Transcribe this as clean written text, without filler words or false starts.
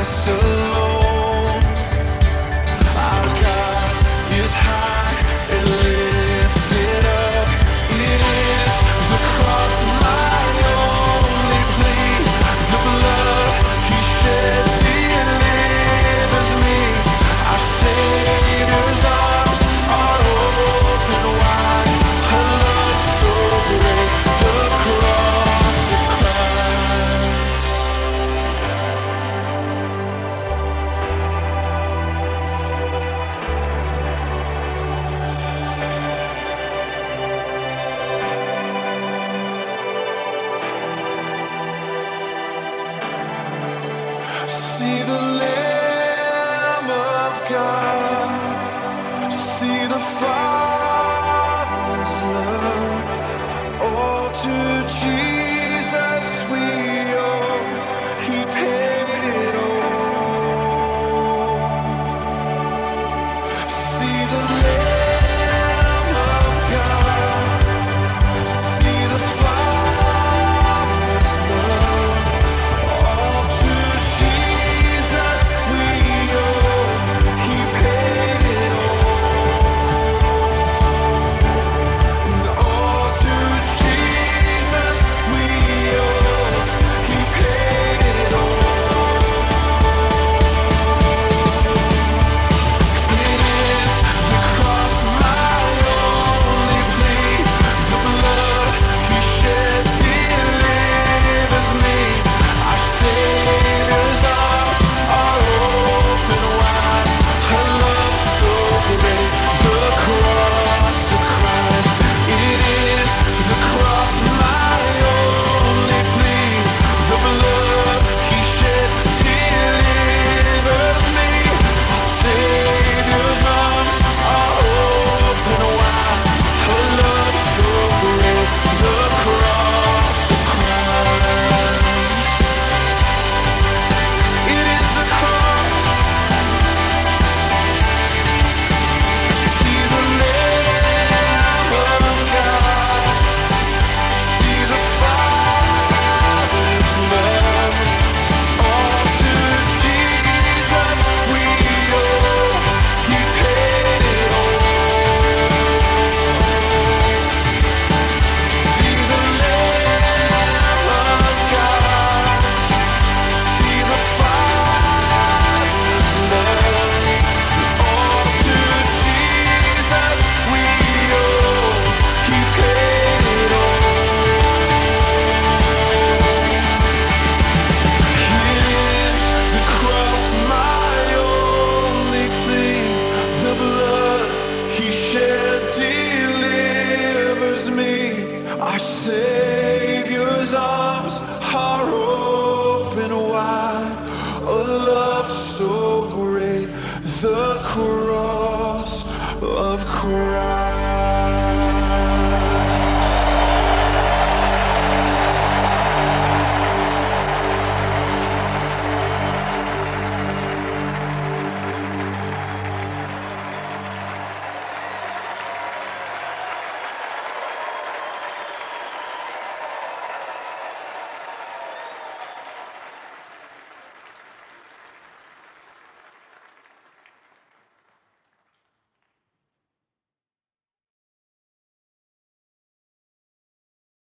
See the Lamb of God, see the Father's love. All to Jesus we owe, He paid it all. See the Lamb of God, see the Father's love. All to Jesus we owe, He paid it all. And all to Jesus we owe, He paid it all. It is the cross, my only plea. The blood He shed delivers me. Our Savior's arms are open wide. Her love so great, the cross of Christ. It is the cross, my only plea. The blood He shed delivers me. Our Savior's arms are open wide. Her love so great, the cross of Christ. It is the cross. See the Lamb of God, see the Father's love. All to Jesus we owe, He paid it all. See the Lamb of God, see the Father's love. All to Jesus we owe, He paid it all. It is the cross, my only plea. The blood He shed delivers me. Our Savior's arms are open wide. A love so great, the cross of Christ.